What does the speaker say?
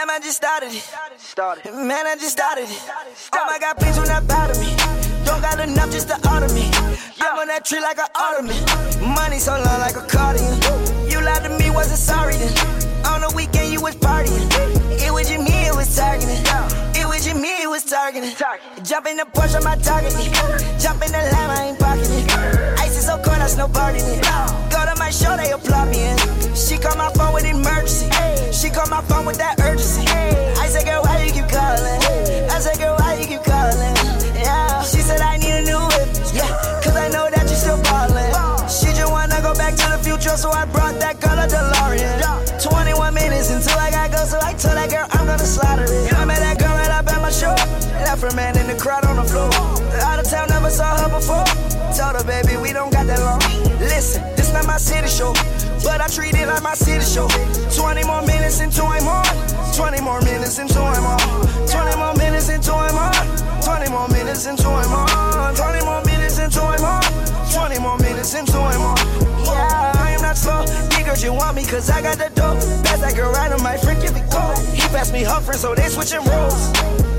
I just started it. Man, I just started it. Oh my God, please do not bother me. Don't got enough just to order me. I'm on that tree like an ottoman. Money so long like a cardigan. You lied to me, wasn't sorry then. On the weekend you was partying. It was you, me, it was targeting. It was you, me, it was targeting. Jump in the Porsche, my target. Jump in the Lamb, I ain't parking it. Ice is so cold, I snowboarding it. Go to my show, they applaud me in. She call my phone with emergency. She call my phone with that urgency. I said, girl, why you keep calling? I said, girl, why you keep calling? Yeah. She said, I need a new whip. Yeah, cause I know that you still ballin'. She just wanna go back to the future, so I brought that girl a DeLorean. 21 minutes until I gotta go, so I told that girl I'm gonna slaughter it. I met that girl right up at my show. Left her man in the crowd on the floor. Out of town, never saw her before. Told her, baby, we don't got that long. Listen, this not my city show, but I treat it like my city show. 20 more minutes until I'm on. 20 more minutes until I'm on. 20 more minutes until I'm on. 20 more minutes until I'm on. 20 more minutes until I'm on. 20 more minutes until I'm on. Yeah, I am not slow. Niggas, you want me cause I got the dope. Pass that girl right on my freaking Vic. He passed me her friend, so they switching roles.